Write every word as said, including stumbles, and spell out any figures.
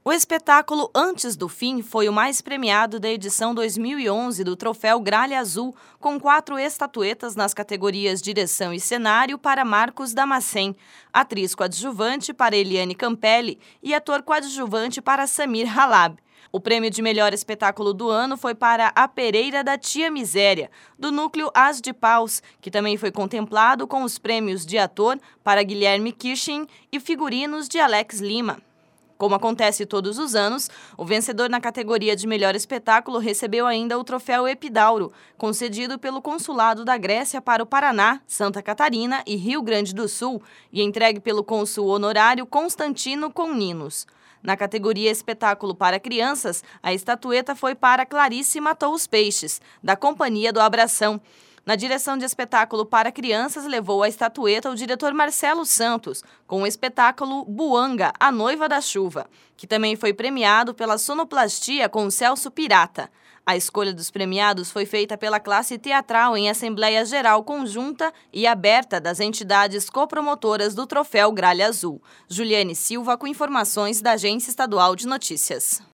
O espetáculo Antes do Fim foi o mais premiado da edição dois mil e onze do Troféu Gralha Azul, com quatro estatuetas nas categorias Direção e Cenário para Marcos Damascen, Atriz Coadjuvante para Eliane Campelli e Ator Coadjuvante para Samir Halab. O prêmio de melhor espetáculo do ano foi para A Pereira da Tia Miséria, do núcleo As de Paus, que também foi contemplado com os prêmios de ator para Guilherme Kirchen e figurinos de Alex Lima. Como acontece todos os anos, o vencedor na categoria de melhor espetáculo recebeu ainda o troféu Epidauro, concedido pelo Consulado da Grécia para o Paraná, Santa Catarina e Rio Grande do Sul e entregue pelo cônsul honorário Constantino Comninos. Na categoria Espetáculo para Crianças, a estatueta foi para Clarice Matou os Peixes, da Companhia do Abração. Na direção de espetáculo para crianças, levou a estatueta o diretor Marcelo Santos, com o espetáculo Buanga, a Noiva da Chuva, que também foi premiado pela sonoplastia com Celso Pirata. A escolha dos premiados foi feita pela classe teatral em Assembleia Geral Conjunta e aberta das entidades copromotoras do Troféu Gralha Azul. Juliane Silva com informações da Agência Estadual de Notícias.